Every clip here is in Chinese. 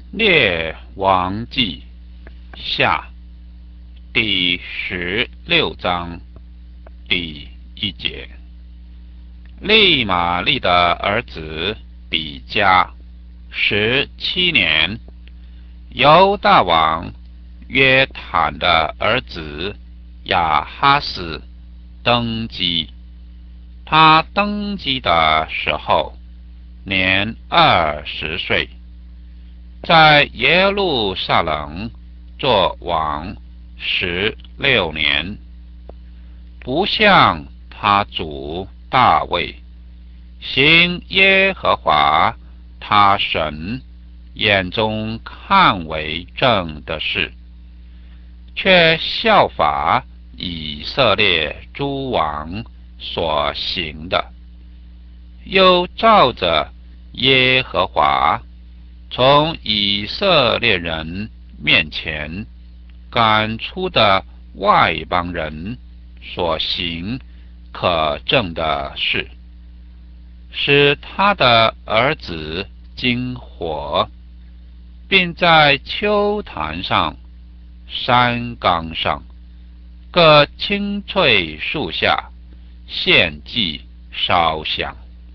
列王纪下第16章第1节。利玛利的儿子比加17年，犹大王约坦的儿子亚哈斯登基。他登基的时候年20岁，在耶路撒冷做王16年，不像他主大卫行耶和华他神眼中看为正的事，却效法以色列诸王所行的，又照着耶和华从以色列人面前赶出的外邦人所行可证的事，使他的儿子经火，并在丘坛上、山冈上、各青翠树下献祭烧香。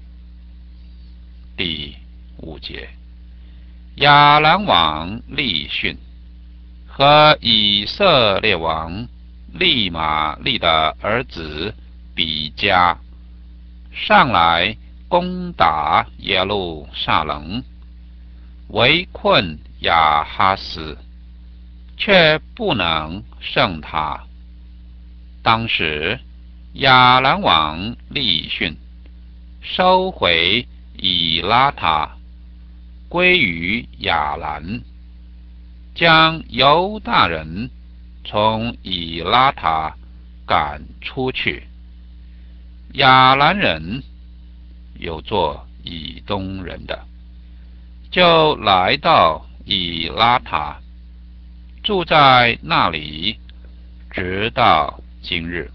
第5节。亚兰王利逊和以色列王利玛利的儿子比加上来攻打耶路撒冷，围困亚哈斯，却不能胜他。当时亚兰王利逊收回以拉他，归于亚兰，将犹大人从以拉他赶出去。亚兰人有做以东人的，就来到以拉他，住在那里，直到今日。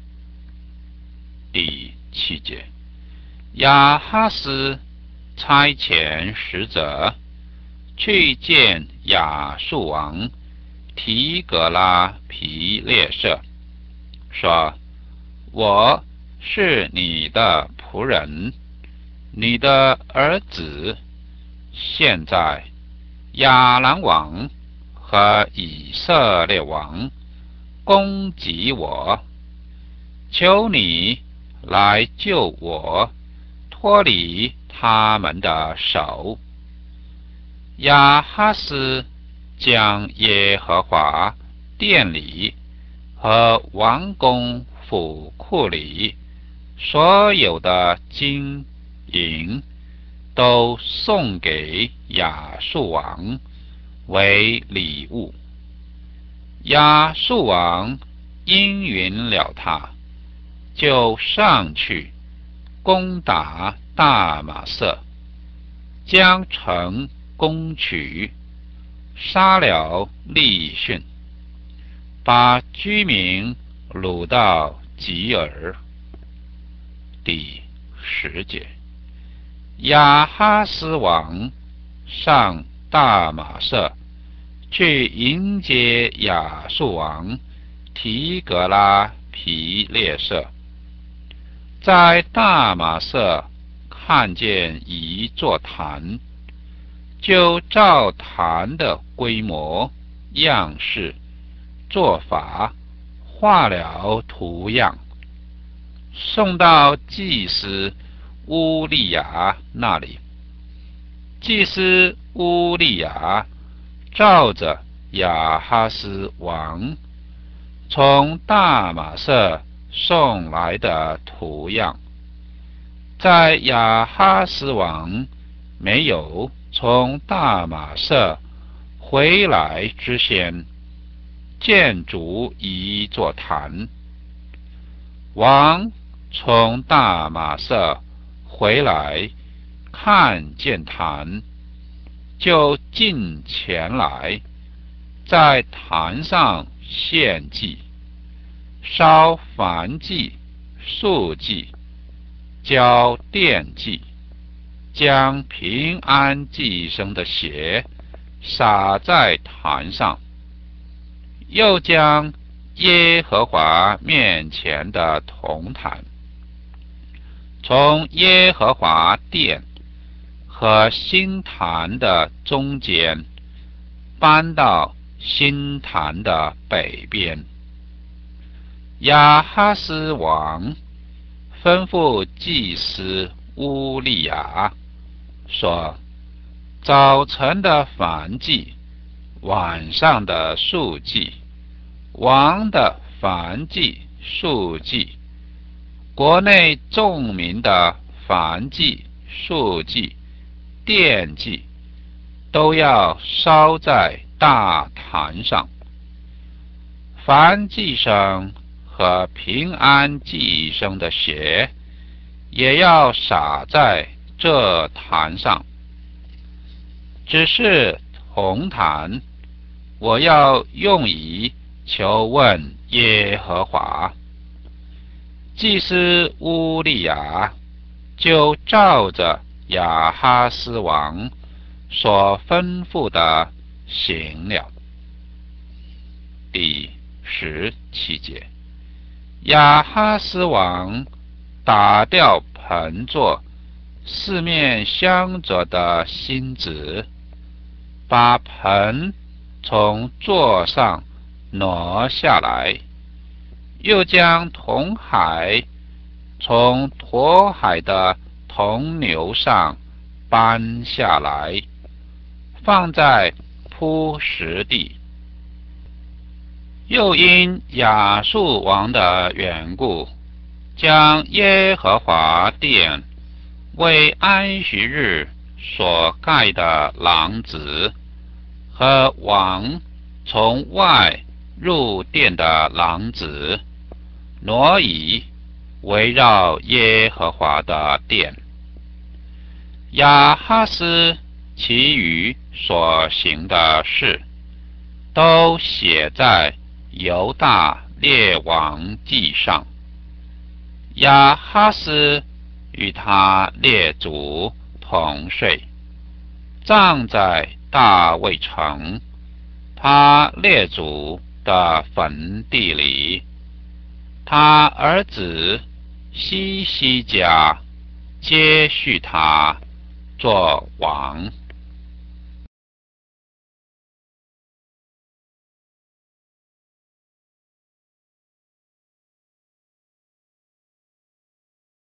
第7节。亚哈斯差遣使者去见亚述王提格拉皮列舍，说：我是你的仆人，你的儿子。现在亚兰王和以色列王攻击我，求你来救我，脱离他们的手。亚哈斯将耶和华殿里和王宫府库里所有的金银都送给亚述王为礼物。亚述王应允了他，就上去攻打大马色，将城攻取，杀了利逊，把居民掳到吉尔。第10节。亚哈斯王上大马色去迎接亚述王提格拉皮列舍，在大马色看见一座坛，就照坛的规模、样式、做法画了图样，送到祭司乌利亚那里。祭司乌利亚照着亚哈斯王从大马色送来的图样，在亚哈斯王没有从大马色回来之前，建筑一座坛。王从大马色回来，看见坛，就进前来，在坛上献祭，烧燔祭、素祭，交奠祭，将平安祭牲的血洒在坛上，又将耶和华面前的铜坛从耶和华殿和新坛的中间搬到新坛的北边。亚哈斯王吩咐祭司乌利亚说：早晨的燔祭，晚上的素祭，王的燔祭、素祭，国内众民的燔祭、素祭、奠祭，都要烧在大坛上。燔祭牲和平安祭牲的血也要洒在这坛上。只是铜坛，我要用以求问耶和华。祭司乌利亚就照着亚哈斯王所吩咐的行了。第17节，亚哈斯王打掉盆座四面镶着的星子，把盆从座上挪下来，又将铜海从驼海的铜牛上搬下来，放在铺石地。又因亚述王的缘故，将耶和华殿为安息日所盖的廊子和王从外入殿的廊子挪移，围绕耶和华的殿。亚哈斯其余所行的事，都写在犹大列王记上。亚哈斯与他列祖同睡，葬在大卫城他列祖的坟地里。他儿子希西家接续他做王。